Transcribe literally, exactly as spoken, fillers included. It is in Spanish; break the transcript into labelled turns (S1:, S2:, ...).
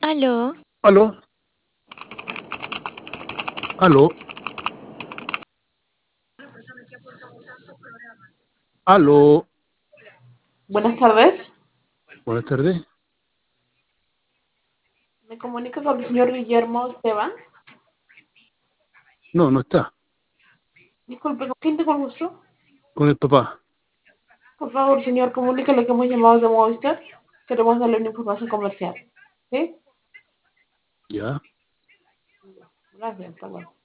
S1: Aló,
S2: Aló, aló, aló.
S3: Buenas tardes.
S2: Buenas tardes.
S3: Me comunico con el señor Guillermo Esteban.
S2: No, no está.
S3: Disculpe, ¿con quién tengo el gusto?
S2: Con el papá.
S3: Por favor, señor, comuníquele que hemos llamado de Movistar. Queremos darle una información comercial. ¿Sí?
S2: Ya.
S3: Gracias, hasta luego.